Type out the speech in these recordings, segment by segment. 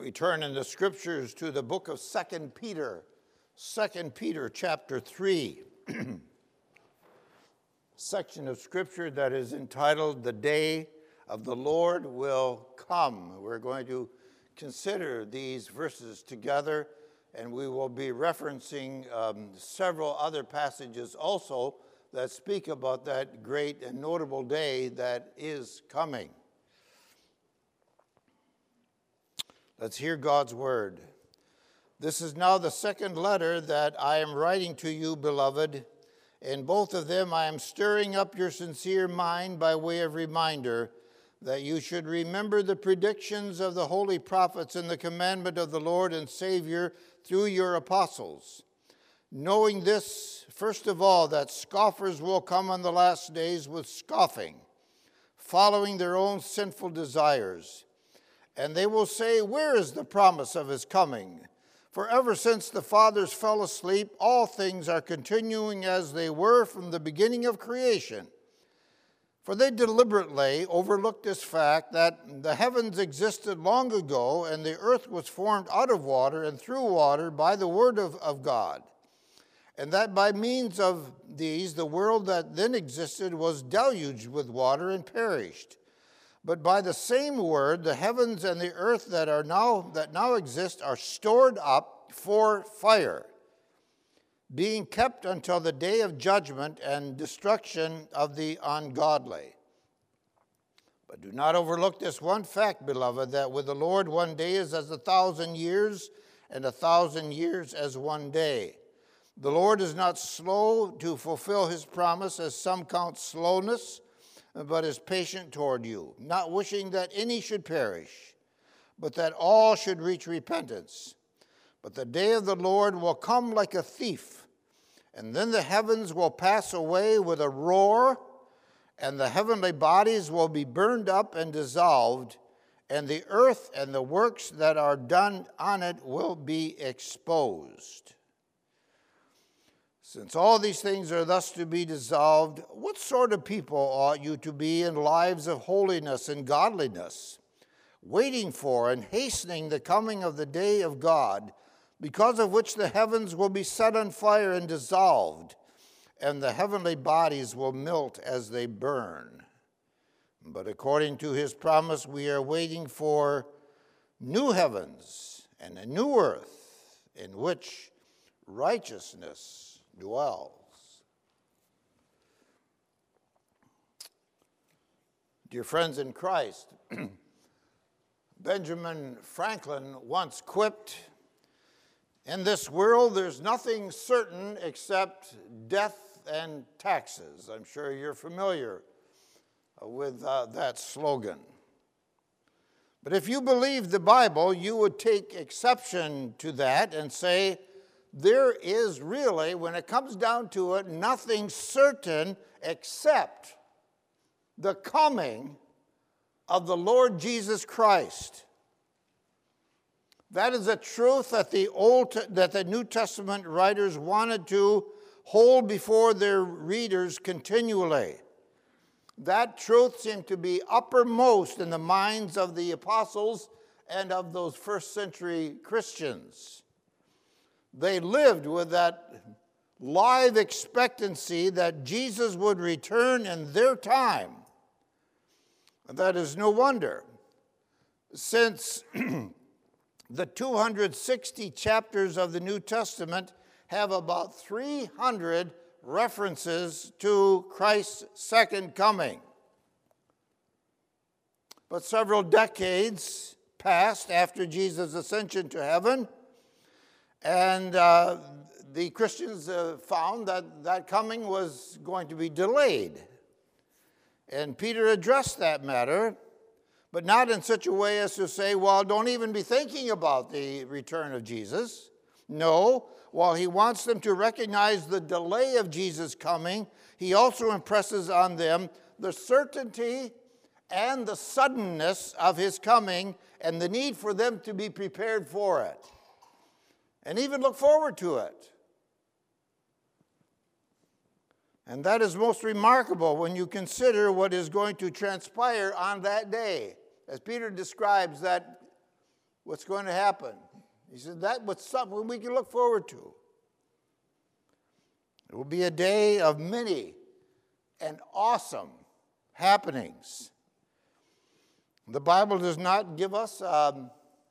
We turn in the scriptures to the book of 2 Peter, 2 Peter chapter 3, section of scripture that is entitled, "The Day of the Lord Will Come." We're going to consider these verses together, and we will be referencing several other passages also that speak about that great and notable day that is coming. Let's hear God's word. "This is now the second letter that I am writing to you, beloved. In both of them I am stirring up your sincere mind by way of reminder that you should remember the predictions of the holy prophets and the commandment of the Lord and Savior through your apostles. Knowing this, first of all, that scoffers will come on the last days with scoffing, following their own sinful desires. And they will say, 'Where is the promise of his coming?' For ever since the fathers fell asleep, all things are continuing as they were from the beginning of creation. For they deliberately overlooked this fact that the heavens existed long ago, and the earth was formed out of water and through water by the word of God. And that by means of these, the world that then existed was deluged with water and perished. But by the same word, the heavens and the earth that now exist are stored up for fire, being kept until the day of judgment and destruction of the ungodly. But do not overlook this one fact, beloved, that with the Lord 1 day is as 1,000 years, and 1,000 years as 1 day. The Lord is not slow to fulfill his promise, as some count slowness, but is patient toward you, not wishing that any should perish, but that all should reach repentance. But the day of the Lord will come like a thief, and then the heavens will pass away with a roar, and the heavenly bodies will be burned up and dissolved, and the earth and the works that are done on it will be exposed. Since all these things are thus to be dissolved, what sort of people ought you to be in lives of holiness and godliness, waiting for and hastening the coming of the day of God, because of which the heavens will be set on fire and dissolved, and the heavenly bodies will melt as they burn? But according to his promise, we are waiting for new heavens and a new earth in which righteousness dwells." Dear friends in Christ, Benjamin Franklin once quipped, "In this world there's nothing certain except death and taxes." I'm sure you're familiar with that slogan. But if you believe the Bible, you would take exception to that and say, there is really, when it comes down to it, nothing certain except the coming of the Lord Jesus Christ. That is a truth that the New Testament writers wanted to hold before their readers continually. That truth seemed to be uppermost in the minds of the apostles and of those first century Christians. They lived with that live expectancy that Jesus would return in their time. And that is no wonder, since the 260 chapters of the New Testament have about 300 references to Christ's second coming. But several decades passed after Jesus' ascension to heaven, and the Christians found that that coming was going to be delayed. And Peter addressed that matter, but not in such a way as to say, well, don't even be thinking about the return of Jesus. No, while he wants them to recognize the delay of Jesus' coming, he also impresses on them the certainty and the suddenness of his coming and the need for them to be prepared for it, and even look forward to it. And that is most remarkable when you consider what is going to transpire on that day. As Peter describes that what's going to happen. He said that was something we can look forward to. It will be a day of many and awesome happenings. The Bible does not give us an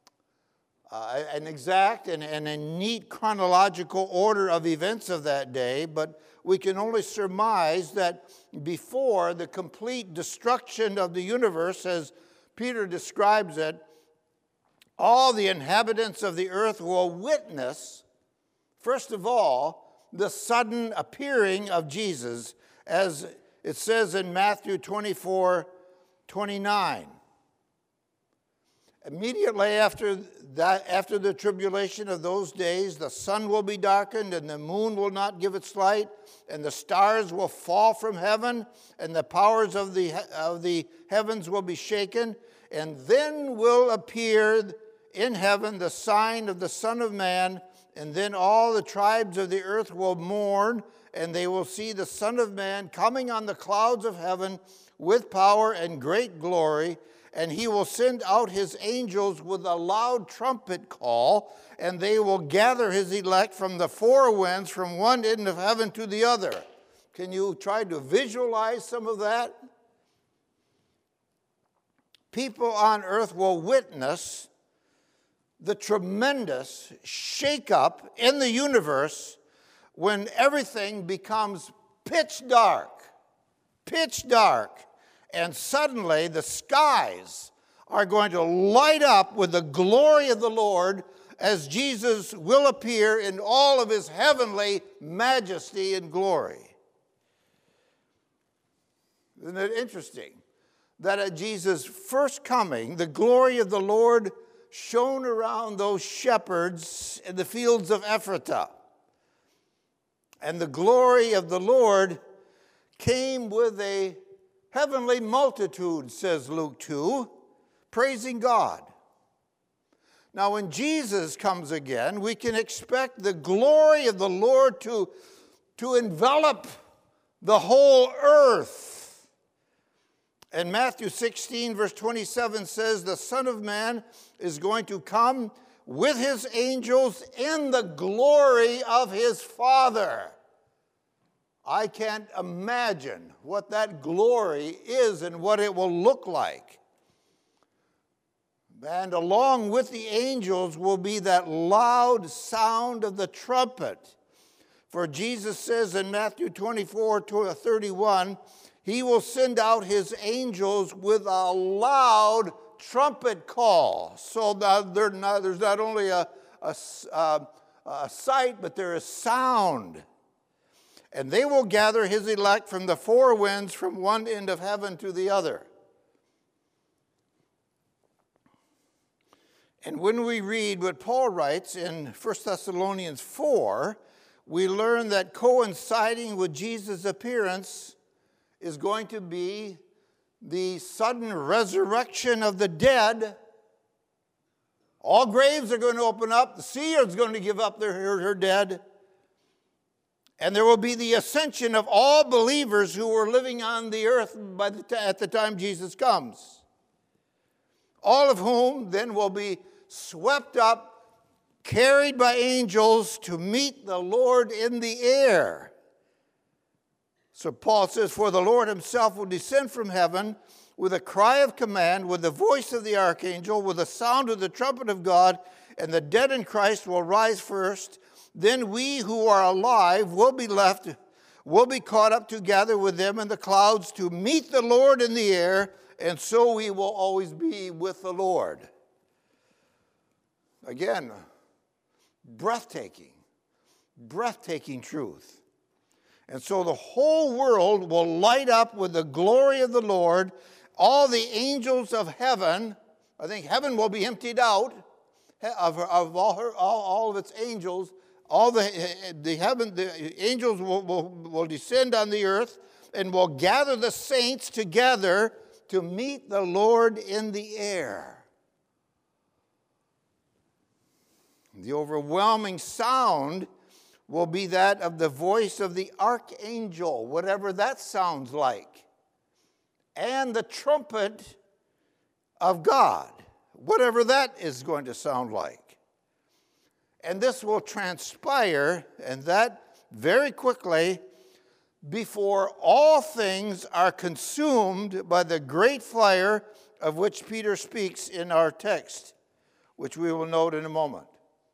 exact and a neat chronological order of events of that day, but we can only surmise that before the complete destruction of the universe, as Peter describes it, all the inhabitants of the earth will witness, first of all, the sudden appearing of Jesus, as it says in Matthew 24:29. Immediately after the tribulation of those days, the sun will be darkened, and the moon will not give its light, and the stars will fall from heaven, and the powers of the heavens will be shaken. And then will appear in heaven the sign of the Son of Man, and then all the tribes of the earth will mourn, and they will see the Son of Man coming on the clouds of heaven with power and great glory. And he will send out his angels with a loud trumpet call, and they will gather his elect from the four winds, from one end of heaven to the other. Can you try to visualize some of that? People on earth will witness the tremendous shakeup in the universe when everything becomes pitch dark, and suddenly the skies are going to light up with the glory of the Lord as Jesus will appear in all of his heavenly majesty and glory. Isn't it interesting that at Jesus' first coming, the glory of the Lord shone around those shepherds in the fields of Ephratah? And the glory of the Lord came with a heavenly multitude, says Luke 2, praising God. Now, when Jesus comes again, we can expect the glory of the Lord to envelop the whole earth. And Matthew 16, verse 27 says, the Son of Man is going to come with his angels in the glory of his Father. I can't imagine what that glory is and what it will look like. And along with the angels will be that loud sound of the trumpet. For Jesus says in Matthew 24:31, he will send out his angels with a loud trumpet call. So there's not only a sight, but there is sound. And they will gather his elect from the four winds, from one end of heaven to the other. And when we read what Paul writes in 1 Thessalonians 4, we learn that coinciding with Jesus' appearance is going to be the sudden resurrection of the dead. All graves are going to open up. The sea is going to give up her dead. And there will be the ascension of all believers who were living on the earth at the time Jesus comes. All of whom then will be swept up, carried by angels to meet the Lord in the air. So Paul says, for the Lord himself will descend from heaven with a cry of command, with the voice of the archangel, with the sound of the trumpet of God, and the dead in Christ will rise first. Then we who are alive will be caught up together with them in the clouds to meet the Lord in the air, and so we will always be with the Lord. Again, breathtaking truth. And so the whole world will light up with the glory of the Lord. All the angels of heaven, I think heaven will be emptied out of all of its angels. All the angels will descend on the earth and will gather the saints together to meet the Lord in the air. The overwhelming sound will be that of the voice of the archangel, whatever that sounds like, and the trumpet of God. whatever that is going to sound like. And this will transpire, and that very quickly, before all things are consumed by the great fire of which Peter speaks in our text, which we will note in a moment.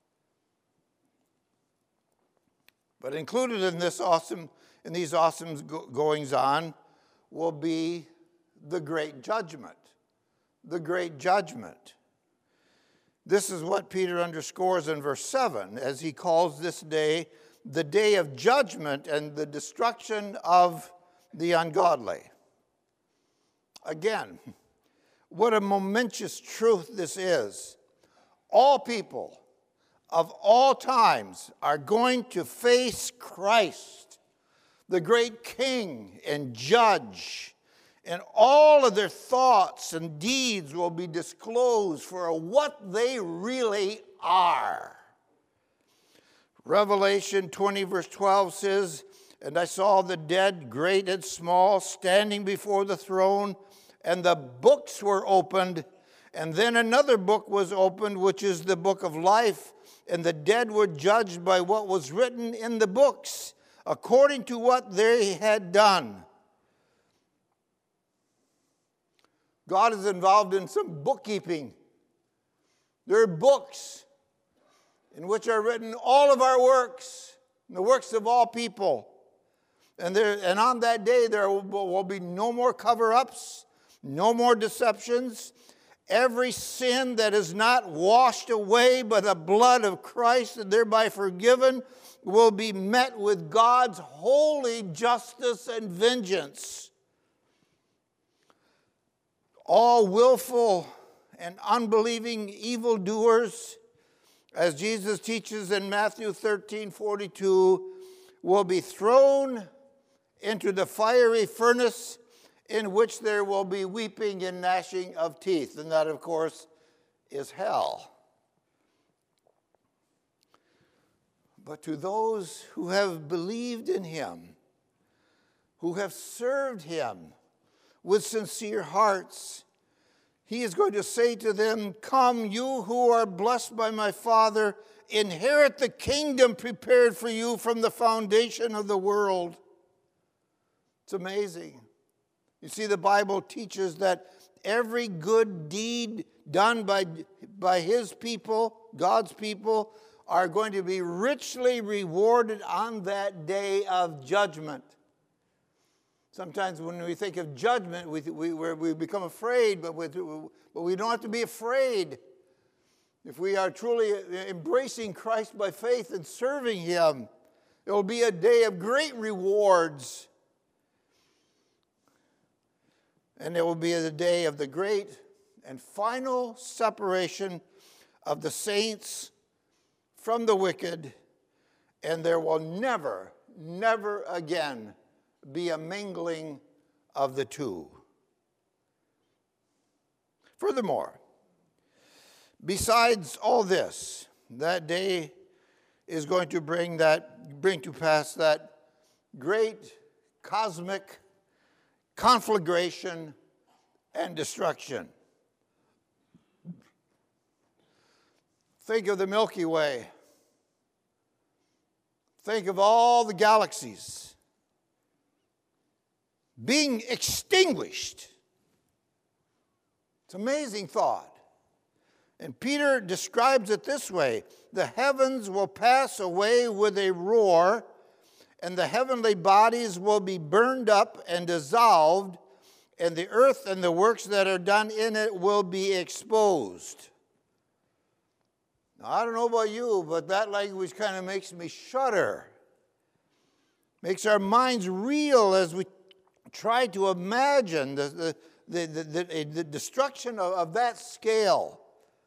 But included in these awesome goings on will be the great judgment. The great judgment. This is what Peter underscores in verse 7 as he calls this day the day of judgment and the destruction of the ungodly. Again, what a momentous truth this is. All people of all times are going to face Christ, the great King and Judge, and all of their thoughts and deeds will be disclosed for what they really are. Revelation 20 verse 12 says, "And I saw the dead, great and small, standing before the throne, and the books were opened. And then another book was opened, which is the book of life. And the dead were judged by what was written in the books, according to what they had done." God is involved in some bookkeeping. There are books in which are written all of our works, the works of all people. And on that day there will be no more cover-ups, no more deceptions. Every sin that is not washed away by the blood of Christ and thereby forgiven will be met with God's holy justice and vengeance. All willful and unbelieving evildoers, as Jesus teaches in Matthew 13:42, will be thrown into the fiery furnace in which there will be weeping and gnashing of teeth. And that, of course, is hell. But to those who have believed in him, who have served him with sincere hearts, he is going to say to them, "Come, you who are blessed by my Father, inherit the kingdom prepared for you from the foundation of the world." It's amazing. You see, the Bible teaches that every good deed done by his people, God's people, are going to be richly rewarded on that day of judgment. Sometimes when we think of judgment, we become afraid, but we don't have to be afraid. If we are truly embracing Christ by faith and serving him, it will be a day of great rewards. And it will be the day of the great and final separation of the saints from the wicked, and there will never, never again be a mingling of the two. Furthermore, besides all this, that day is going to bring to pass that great cosmic conflagration and destruction. Think of the Milky Way. Think of all the galaxies being extinguished. It's an amazing thought. And Peter describes it this way: the heavens will pass away with a roar, and the heavenly bodies will be burned up and dissolved, and the earth and the works that are done in it will be exposed. Now, I don't know about you, but that language kind of makes me shudder. Makes our minds reel as we try to imagine the destruction of that scale.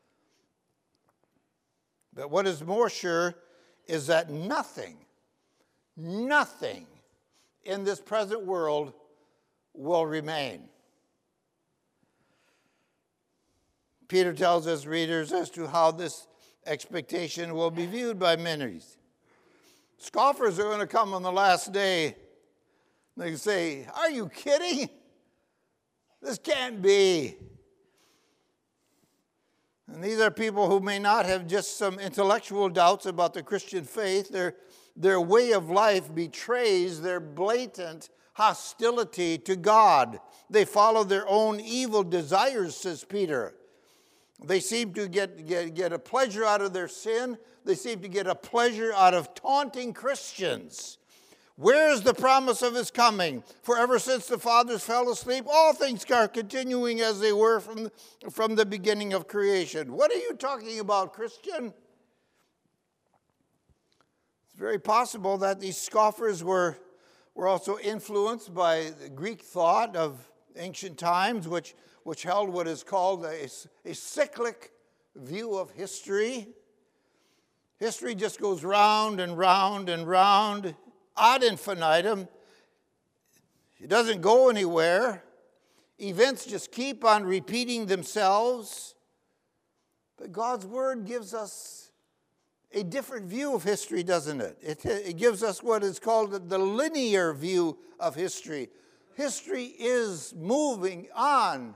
But what is more sure is that nothing in this present world will remain. Peter tells us readers as to how this expectation will be viewed by many. Scoffers are going to come on the last day. They say, "Are you kidding? This can't be." And these are people who may not have just some intellectual doubts about the Christian faith. Their way of life betrays their blatant hostility to God. They follow their own evil desires, says Peter. They seem to get a pleasure out of their sin. They seem to get a pleasure out of taunting Christians. Where is the promise of his coming? For ever since the fathers fell asleep, all things are continuing as they were from the beginning of creation. What are you talking about, Christian? It's very possible that these scoffers were also influenced by the Greek thought of ancient times, which held what is called a cyclic view of history. History just goes round and round and round, ad infinitum. It doesn't go anywhere. Events just keep on repeating themselves. But God's Word gives us a different view of history, doesn't it? It gives us what is called the linear view of history. History is moving on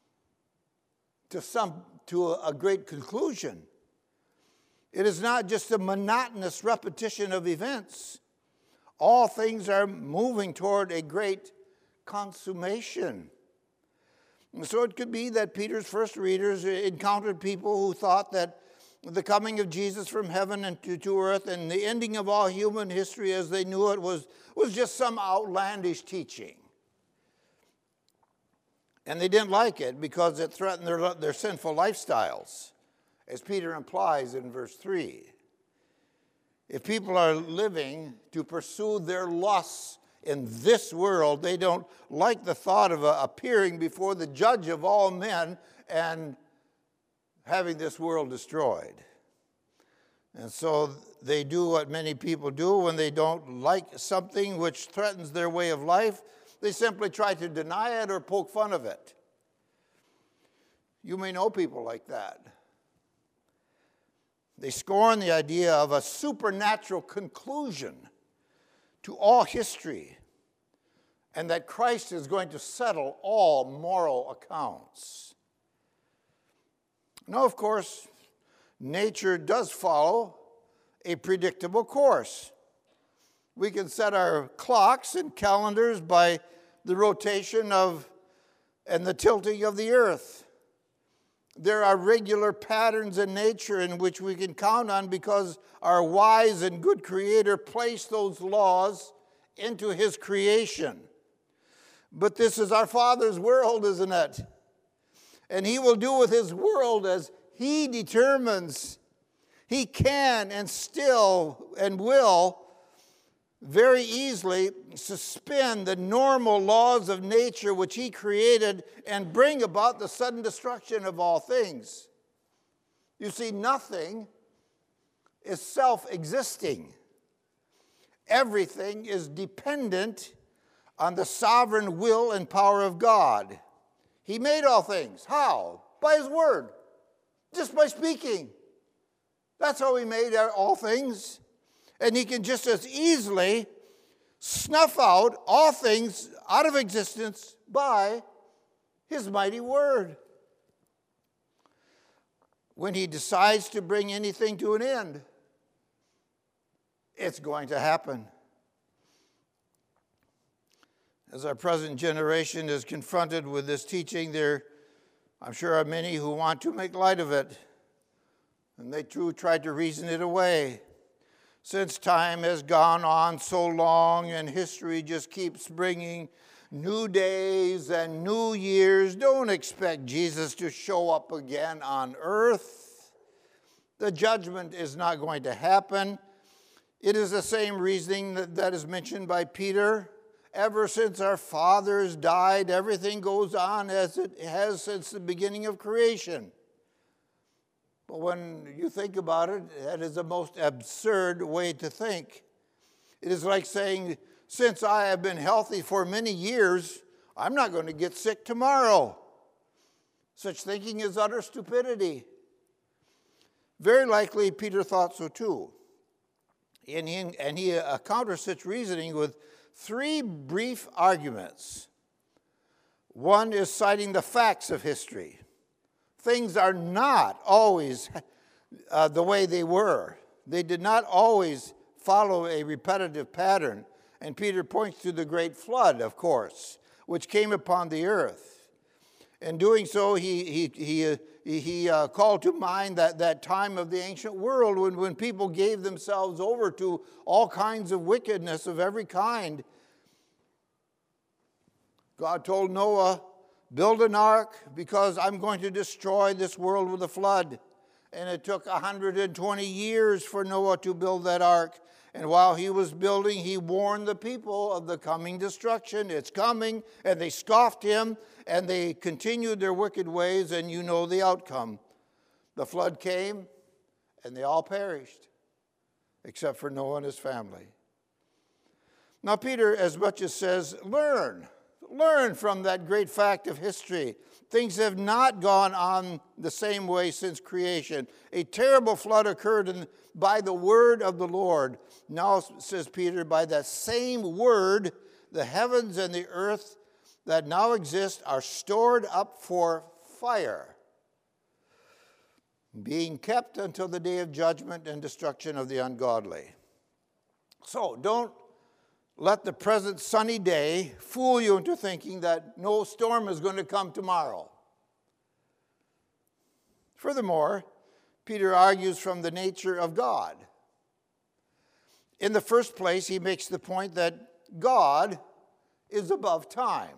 to a great conclusion. It is not just a monotonous repetition of events. All things are moving toward a great consummation. And so it could be that Peter's first readers encountered people who thought that the coming of Jesus from heaven and to earth and the ending of all human history as they knew it was just some outlandish teaching. And they didn't like it because it threatened their sinful lifestyles, as Peter implies in verse 3. If people are living to pursue their lusts in this world, they don't like the thought of appearing before the judge of all men and having this world destroyed. And so they do what many people do when they don't like something which threatens their way of life. They simply try to deny it or poke fun of it. You may know people like that. They scorn the idea of a supernatural conclusion to all history and that Christ is going to settle all moral accounts. Now, of course, nature does follow a predictable course. We can set our clocks and calendars by the rotation and the tilting of the earth. There are regular patterns in nature in which we can count on because our wise and good Creator placed those laws into His creation. But this is our Father's world, isn't it? And He will do with His world as He determines. He can and still and will very easily suspend the normal laws of nature which He created and bring about the sudden destruction of all things. You see, nothing is self-existing. Everything is dependent on the sovereign will and power of God. He made all things. How? By His Word. Just by speaking. That's how He made all things. And He can just as easily snuff out all things out of existence by His mighty Word. When He decides to bring anything to an end, it's going to happen. As our present generation is confronted with this teaching, there, I'm sure, are many who want to make light of it. And they too try to reason it away. Since time has gone on so long and history just keeps bringing new days and new years, don't expect Jesus to show up again on earth. The judgment is not going to happen. It is the same reasoning that is mentioned by Peter. Ever since our fathers died, everything goes on as it has since the beginning of creation. But when you think about it, that is the most absurd way to think. It is like saying, since I have been healthy for many years, I'm not going to get sick tomorrow. Such thinking is utter stupidity. Very likely Peter thought so too. And he counters such reasoning with 3 brief arguments. One is citing the facts of history. things are not always the way they were. They did not always follow a repetitive pattern. And Peter points to the great flood, of course, which came upon the earth. In doing so, he called to mind that time of the ancient world when people gave themselves over to all kinds of wickedness of every kind. God told Noah, build an ark because I'm going to destroy this world with a flood. And it took 120 years for Noah to build that ark. And while he was building, he warned the people of the coming destruction. It's coming. And they scoffed him, and they continued their wicked ways, and you know the outcome. The flood came, and they all perished, except for Noah and his family. Now, Peter, as much as says, learn from that great fact of history. Things have not gone on the same way since creation. A terrible flood occurred by the word of the Lord. Now, says Peter, by that same word, the heavens and the earth that now exist are stored up for fire, being kept until the day of judgment and destruction of the ungodly. So, don't let the present sunny day fool you into thinking that no storm is going to come tomorrow. Furthermore, Peter argues from the nature of God. In the first place, he makes the point that God is above time.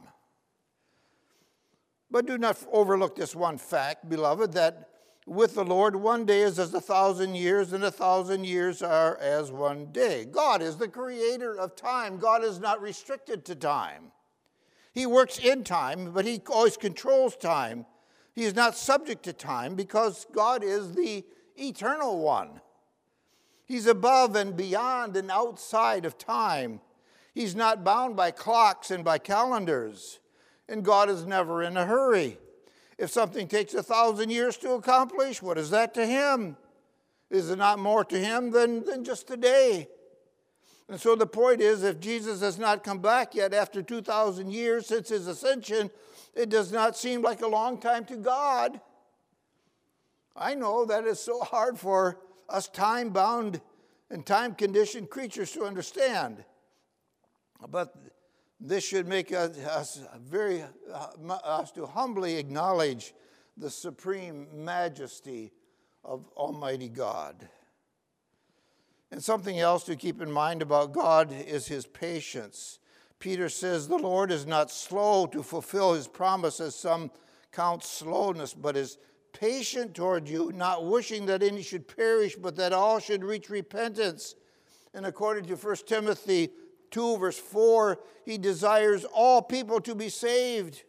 But do not overlook this one fact, beloved, that with the Lord, one day is as 1,000 years, and 1,000 years are as one day. God is the creator of time. God is not restricted to time. He works in time, but he always controls time. He is not subject to time because God is the eternal one. He's above and beyond and outside of time. He's not bound by clocks and by calendars. And God is never in a hurry. If something takes 1,000 years to accomplish, what is that to him? Is it not more to him than just today? And so the point is, if Jesus has not come back yet after 2,000 years since his ascension, it does not seem like a long time to God. I know that is so hard for us time-bound and time-conditioned creatures to understand. But this should make us to humbly acknowledge the supreme majesty of Almighty God. And something else to keep in mind about God is his patience. Peter says, the Lord is not slow to fulfill his promise, as some count slowness, but is patient toward you, not wishing that any should perish, but that all should reach repentance. And according to 1 Timothy 2, verse 4, he desires all people to be saved.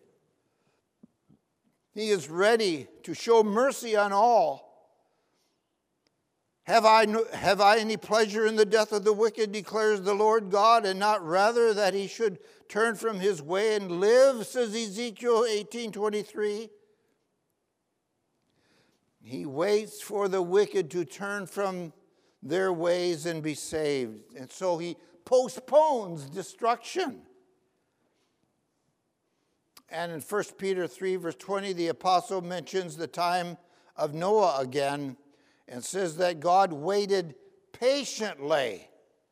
He is ready to show mercy on all. Have I any pleasure in the death of the wicked, declares the Lord God, and not rather that he should turn from his way and live, says Ezekiel 18:23. He waits for the wicked to turn from their ways and be saved. And so he postpones destruction. And in 1 Peter 3, verse 20, the apostle mentions the time of Noah again and says that God waited patiently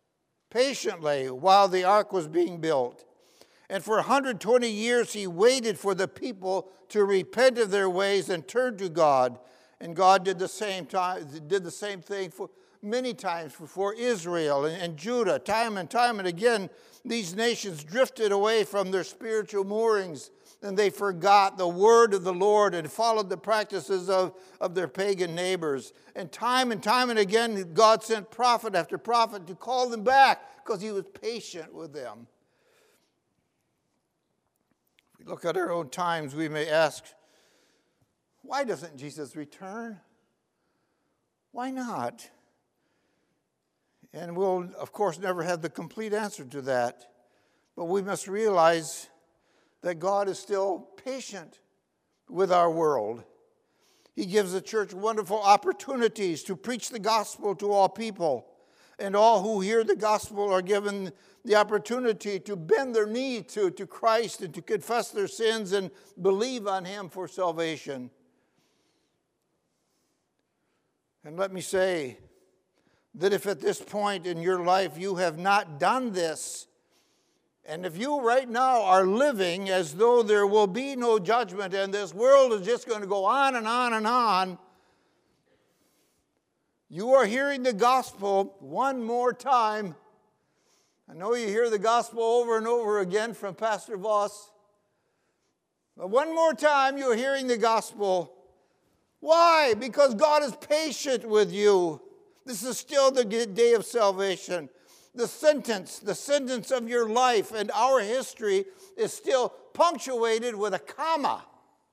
while the ark was being built. And for 120 years he waited for the people to repent of their ways and turn to God. And God did the same thing for many times for Israel and Judah. Time and again, these nations drifted away from their spiritual moorings, and they forgot the word of the Lord and followed the practices of their pagan neighbors. And time and again, God sent prophet after prophet to call them back because he was patient with them. If we look at our own times, we may ask, why doesn't Jesus return? Why not? And we'll, of course, never have the complete answer to that. But we must realize that God is still patient with our world. He gives the church wonderful opportunities to preach the gospel to all people. And all who hear the gospel are given the opportunity to bend their knee to Christ and to confess their sins and believe on him for salvation. And let me say that if at this point in your life you have not done this, and if you right now are living as though there will be no judgment and this world is just going to go on and on and on, you are hearing the gospel one more time. I know you hear the gospel over and over again from Pastor Voss. But one more time you're hearing the gospel. Why? Because God is patient with you. This is still the day of salvation. The sentence of your life and our history is still punctuated with a comma.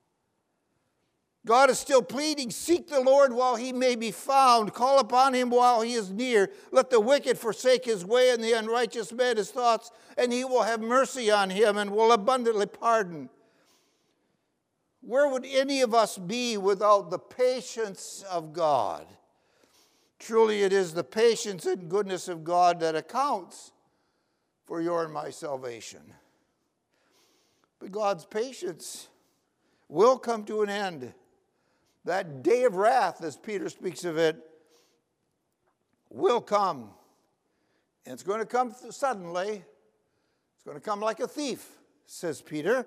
God is still pleading, seek the Lord while he may be found. Call upon him while he is near. Let the wicked forsake his way and the unrighteous man his thoughts, and he will have mercy on him and will abundantly pardon. Where would any of us be without the patience of God? Truly, it is the patience and goodness of God that accounts for your and my salvation. But God's patience will come to an end. That day of wrath, as Peter speaks of it, will come. And it's going to come suddenly. It's going to come like a thief, says Peter.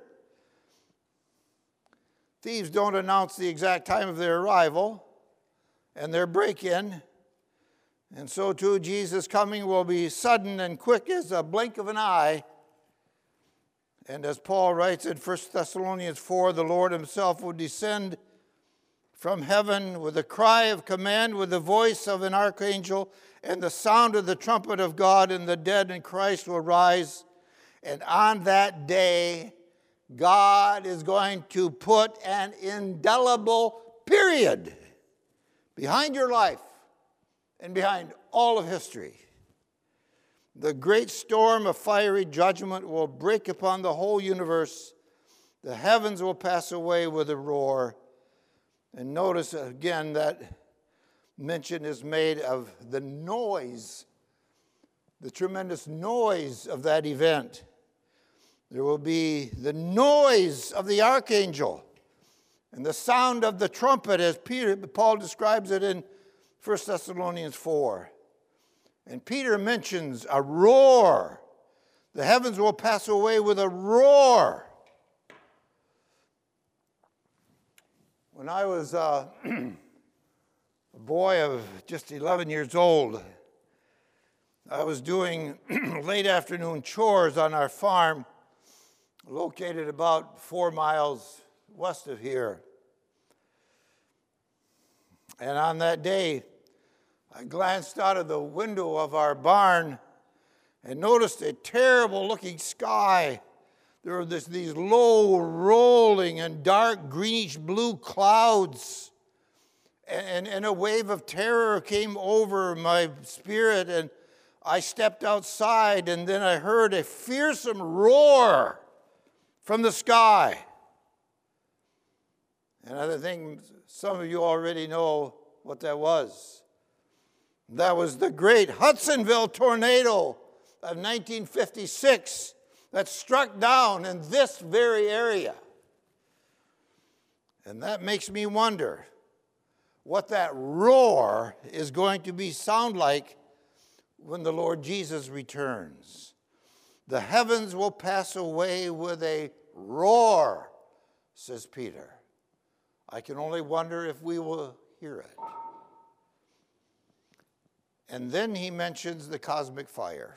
Thieves don't announce the exact time of their arrival and their break-in. And so too, Jesus' coming will be sudden and quick as a blink of an eye. And as Paul writes in 1 Thessalonians 4, the Lord himself will descend from heaven with a cry of command, with the voice of an archangel, and the sound of the trumpet of God, and the dead in Christ will rise. And on that day, God is going to put an indelible period behind your life and behind all of history. The great storm of fiery judgment will break upon the whole universe. The heavens will pass away with a roar. And notice again that mention is made of the noise, the tremendous noise of that event. There will be the noise of the archangel and the sound of the trumpet, as Paul describes it in 1 Thessalonians 4. And Peter mentions a roar. The heavens will pass away with a roar. When I was a boy of just 11 years old, I was doing late afternoon chores on our farm, located about 4 miles west of here. And on that day, I glanced out of the window of our barn and noticed a terrible-looking sky. There were these low, rolling, and dark greenish-blue clouds. And a wave of terror came over my spirit, and I stepped outside, and then I heard a fearsome roar from the sky. And I think some of you already know what that was. That was the great Hudsonville tornado of 1956 that struck down in this very area. And that makes me wonder what that roar is going to sound like when the Lord Jesus returns. The heavens will pass away with a roar, says Peter. I can only wonder if we will hear it. And then he mentions the cosmic fire.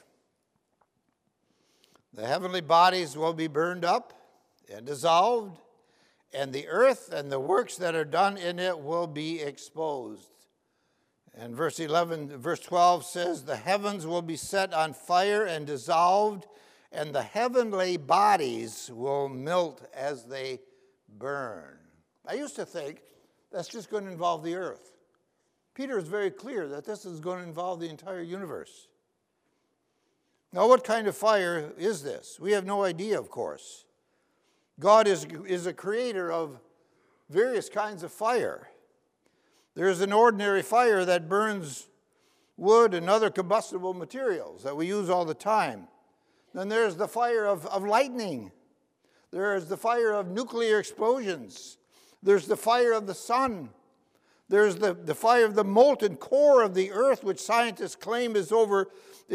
The heavenly bodies will be burned up and dissolved, and the earth and the works that are done in it will be exposed. And verse 12 says, the heavens will be set on fire and dissolved, and the heavenly bodies will melt as they burn. I used to think that's just going to involve the earth. Peter is very clear that this is going to involve the entire universe. Now, what kind of fire is this? We have no idea, of course. God is a creator of various kinds of fire. There's an ordinary fire that burns wood and other combustible materials that we use all the time. Then there's the fire of lightning. There's the fire of nuclear explosions. There's the fire of the sun. There's the fire of the molten core of the earth, which scientists claim is over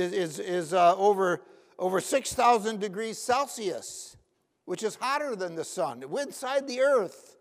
6,000 degrees Celsius, which is hotter than the sun, inside the earth.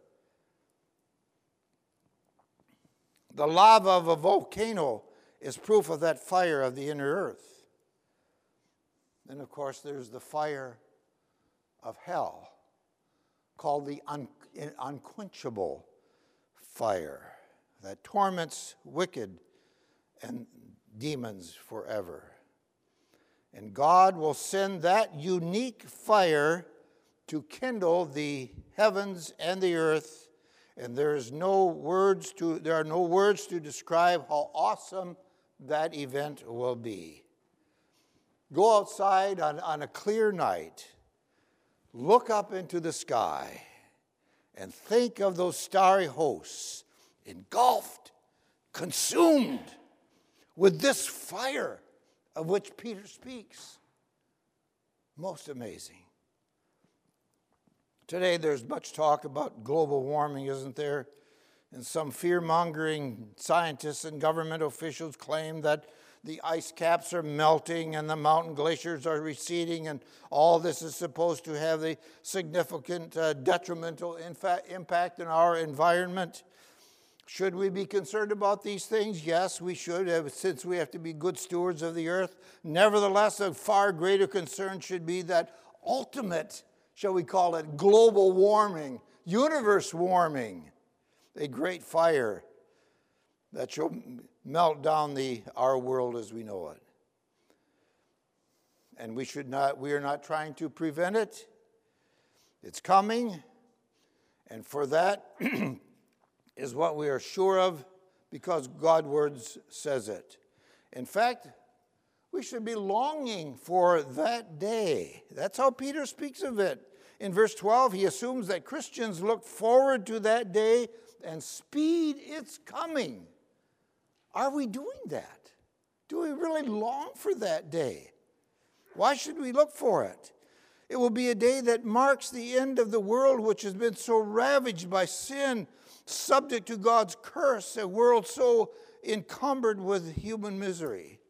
The lava of a volcano is proof of that fire of the inner earth. And of course, there's the fire of hell, called the unquenchable fire, that torments wicked and demons forever. And God will send that unique fire to kindle the heavens and the earth. And there are no words to describe how awesome that event will be. Go outside on a clear night, look up into the sky, and think of those starry hosts engulfed, consumed with this fire of which Peter speaks. Most amazing. Today there's much talk about global warming, isn't there? And some fear-mongering scientists and government officials claim that the ice caps are melting and the mountain glaciers are receding, and all this is supposed to have a significant detrimental impact on our environment. Should we be concerned about these things? Yes, we should, since we have to be good stewards of the earth. Nevertheless, a far greater concern should be that ultimate, shall we call it, global warming, universe warming, a great fire that shall melt down our world as we know it. And we are not trying to prevent it. It's coming, and for that is what we are sure of, because God's word says it. In fact, we should be longing for that day. That's how Peter speaks of it. In verse 12, he assumes that Christians look forward to that day and speed its coming. Are we doing that? Do we really long for that day? Why should we look for it? It will be a day that marks the end of the world, which has been so ravaged by sin, subject to God's curse, a world so encumbered with human misery.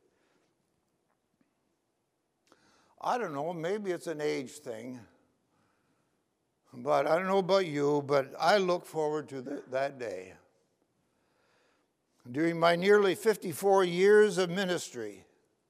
I don't know, maybe it's an age thing, but I don't know about you, but I look forward to that day. During my nearly 54 years of ministry,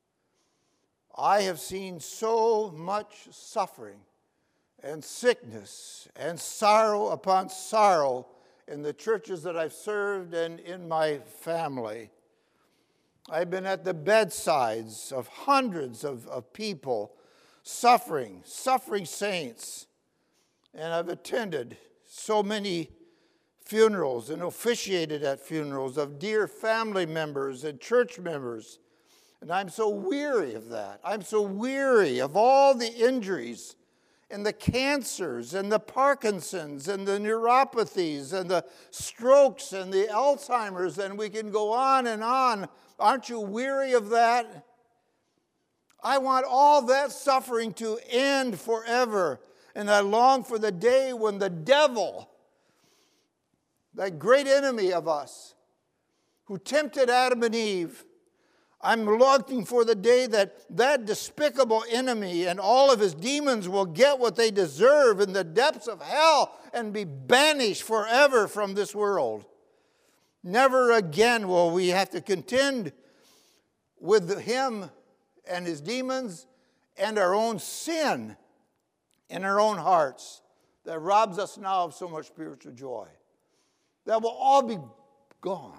I have seen so much suffering and sickness and sorrow upon sorrow in the churches that I've served and in my family. I've been at the bedsides of hundreds of people suffering saints, and I've attended so many funerals and officiated at funerals of dear family members and church members. And I'm so weary of that. I'm so weary of all the injuries and the cancers and the Parkinson's and the neuropathies and the strokes and the Alzheimer's, and we can go on and on. Aren't you weary of that? I want all that suffering to end forever. And I long for the day when the devil, that great enemy of us, who tempted Adam and Eve, I'm longing for the day that despicable enemy and all of his demons will get what they deserve in the depths of hell and be banished forever from this world. Never again will we have to contend with him and his demons and our own sin in our own hearts that robs us now of so much spiritual joy. That will all be gone.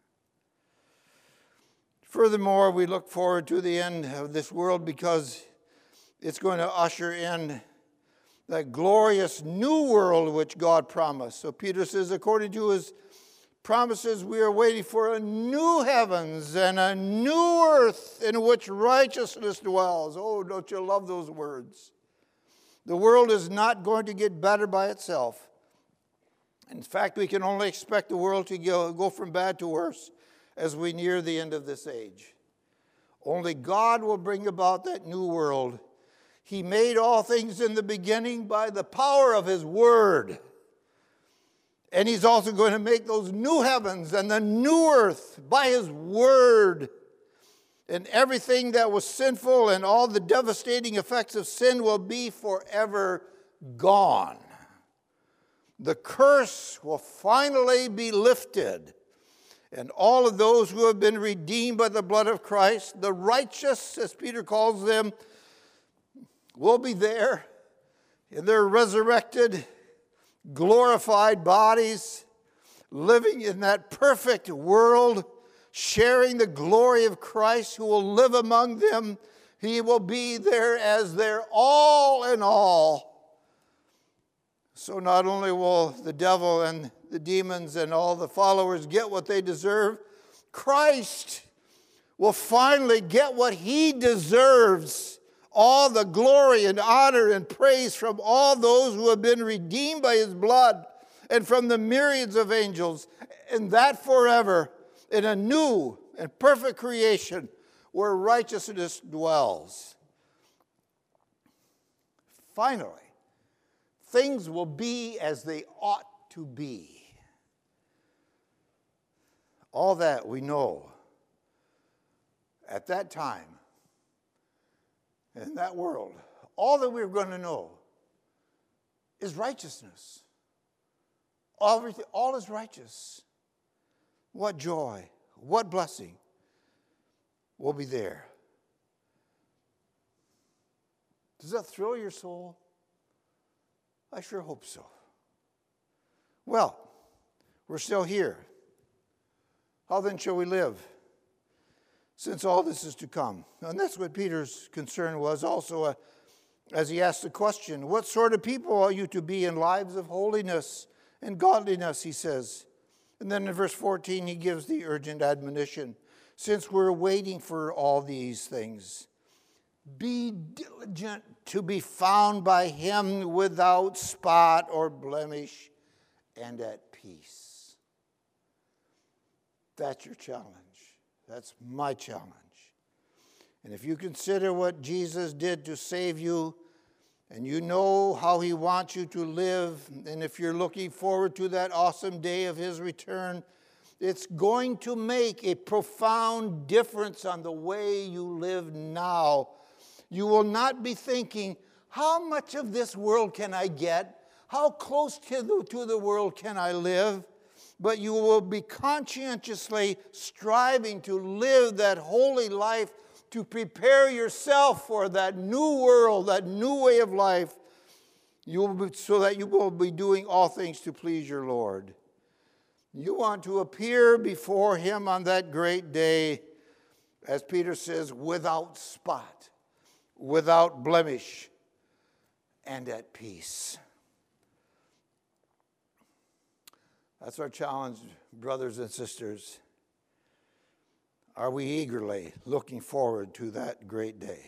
Furthermore, we look forward to the end of this world because it's going to usher in that glorious new world which God promised. So Peter says, according to his promises, we are waiting for a new heavens and a new earth in which righteousness dwells. Oh, don't you love those words? The world is not going to get better by itself. In fact, we can only expect the world to go from bad to worse as we near the end of this age. Only God will bring about that new world. He made all things in the beginning by the power of his word. And he's also going to make those new heavens and the new earth by his word. And everything that was sinful and all the devastating effects of sin will be forever gone. The curse will finally be lifted. And all of those who have been redeemed by the blood of Christ, the righteous, as Peter calls them, will be there in their resurrected, glorified bodies, living in that perfect world, sharing the glory of Christ who will live among them. He will be there as their all in all. So not only will the devil and the demons and all the followers get what they deserve, Christ will finally get what he deserves. All the glory and honor and praise from all those who have been redeemed by his blood and from the myriads of angels, and that forever in a new and perfect creation where righteousness dwells. Finally, things will be as they ought to be. All that we know at that time, in that world, all that we're going to know is righteousness. All is righteous. What joy, what blessing will be there. Does that thrill your soul? I sure hope so. Well, we're still here. How then shall we live, since all this is to come? And that's what Peter's concern was also as he asked the question, what sort of people are you to be in lives of holiness and godliness, he says. And then in verse 14, he gives the urgent admonition. Since we're waiting for all these things, be diligent to be found by him without spot or blemish and at peace. That's your challenge. That's my challenge. And if you consider what Jesus did to save you, and you know how he wants you to live, and if you're looking forward to that awesome day of his return, it's going to make a profound difference on the way you live now. You will not be thinking, how much of this world can I get? How close to the world can I live? But you will be conscientiously striving to live that holy life, to prepare yourself for that new world, that new way of life, so that you will be doing all things to please your Lord. You want to appear before him on that great day, as Peter says, without spot, without blemish, and at peace. That's our challenge, brothers and sisters. Are we eagerly looking forward to that great day?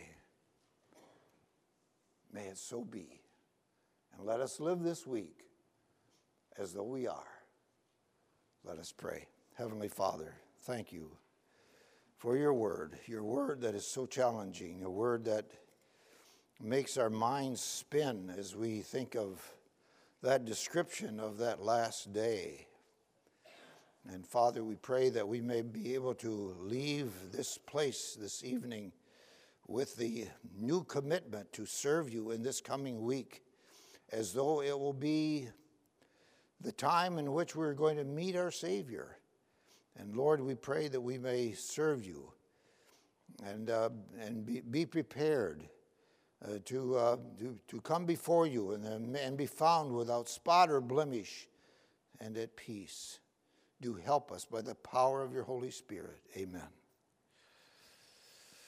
May it so be. And let us live this week as though we are. Let us pray. Heavenly Father, thank you for your word that is so challenging, a word that makes our minds spin as we think of that description of that last day. And Father, we pray that we may be able to leave this place this evening with the new commitment to serve you in this coming week, as though it will be the time in which we're going to meet our Savior. And Lord, we pray that we may serve you and be prepared to come before you and be found without spot or blemish and at peace. Do help us by the power of your Holy Spirit. Amen.